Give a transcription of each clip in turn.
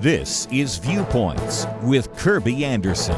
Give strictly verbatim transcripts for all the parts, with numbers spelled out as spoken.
This is Viewpoints with Kirby Anderson.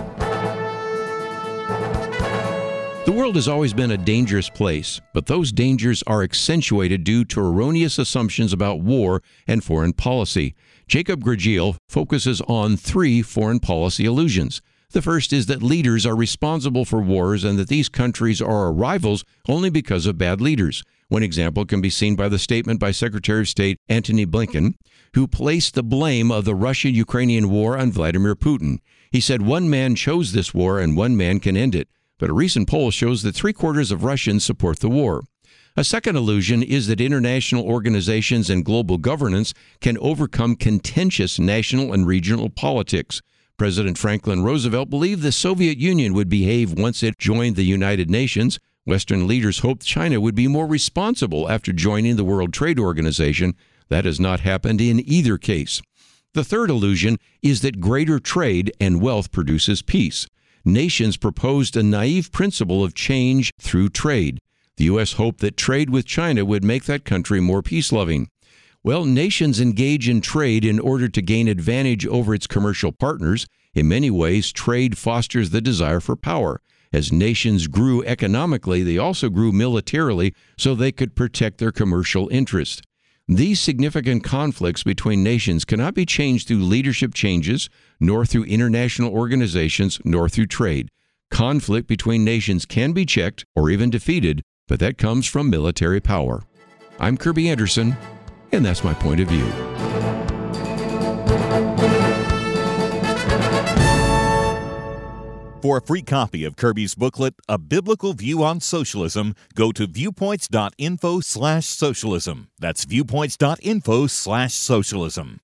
The world has always been a dangerous place, but those dangers are accentuated due to erroneous assumptions about war and foreign policy. Jacob Gragil focuses on three foreign policy illusions. The first is that leaders are responsible for wars and that these countries are our rivals only because of bad leaders. One example can be seen by the statement by Secretary of State Antony Blinken, who placed the blame of the Russian-Ukrainian war on Vladimir Putin. He said one man chose this war and one man can end it. But a recent poll shows that three-quarters of Russians support the war. A second illusion is that international organizations and global governance can overcome contentious national and regional politics. President Franklin Roosevelt believed the Soviet Union would behave once it joined the United Nations. Western leaders hoped China would be more responsible after joining the World Trade Organization. That has not happened in either case. The third illusion is that greater trade and wealth produces peace. Nations proposed a naive principle of change through trade. The U S hoped that trade with China would make that country more peace-loving. Well, nations engage in trade in order to gain advantage over its commercial partners. In many ways, trade fosters the desire for power. As nations grew economically, they also grew militarily so they could protect their commercial interests. These significant conflicts between nations cannot be changed through leadership changes, nor through international organizations, nor through trade. Conflict between nations can be checked or even defeated, but that comes from military power. I'm Kirby Anderson, and that's my point of view. For a free copy of Kirby's booklet, A Biblical View on Socialism, go to viewpoints.info slash socialism. That's viewpoints.info slash socialism.